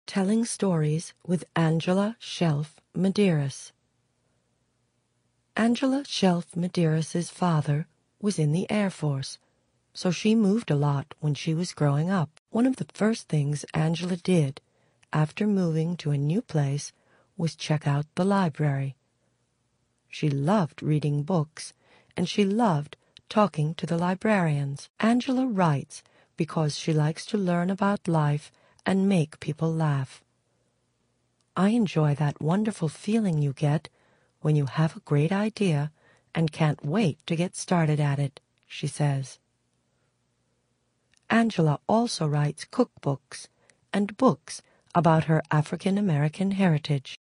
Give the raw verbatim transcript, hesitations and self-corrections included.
Telling Stories with Angela Shelf Medeiros. Angela Shelf Medeiros' father was in the Air Force, so she moved a lot when she was growing up. One of the first things Angela did after moving to a new place was check out the library. She loved reading books, and she loved talking to the librarians. Angela writes because she likes to learn about life and make people laugh. I enjoy that wonderful feeling you get when you have a great idea and can't wait to get started at it, she says. Angela also writes cookbooks and books about her African American heritage.